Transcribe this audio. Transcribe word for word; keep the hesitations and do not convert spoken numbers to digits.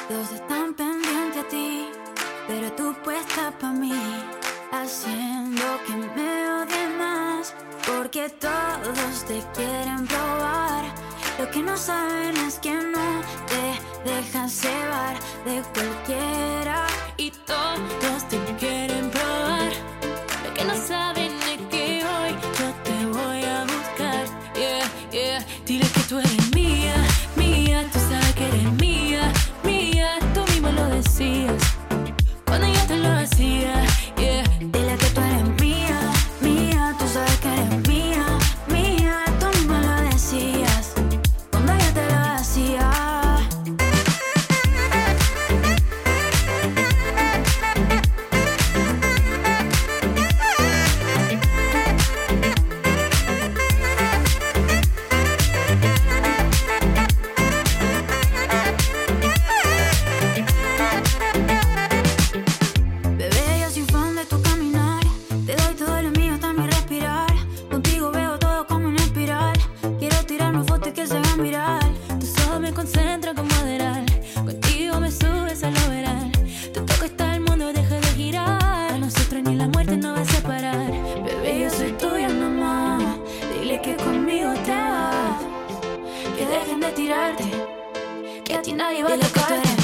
Todos están pendientes a ti, pero tú puesta pa' mí, haciendo que me odien más, porque todos te quieren probar. Lo que no saben es que no te dejas llevar de cualquiera, y todos te quieren probar. Lo que no saben es que hoy yo te voy a buscar. Yeah, yeah. Dile que tú eres mía, mía, tú sabes que eres mía, mía, tú mismo lo decías cuando yo te lo hacía. Yeah. Dile que tú eres mía, mía, tú sabes que eres mía, mía, tú mismo lo decías cuando yo te lo hacía. Concentra con moderar, contigo me subes a lo veral. Te toco está el mundo, deja de girar. A nosotros ni la muerte nos va a separar. Bebé, yo soy tuya nomás. Dile que conmigo te vas, que dejen de tirarte, que a ti nadie va a tocar.